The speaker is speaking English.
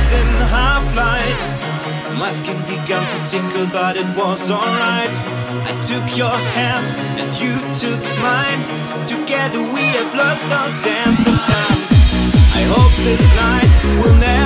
was in half light. My skin began to tinkle, but it was alright. I took your hand and you took mine. Together we have lost our sense of time. I hope this night will never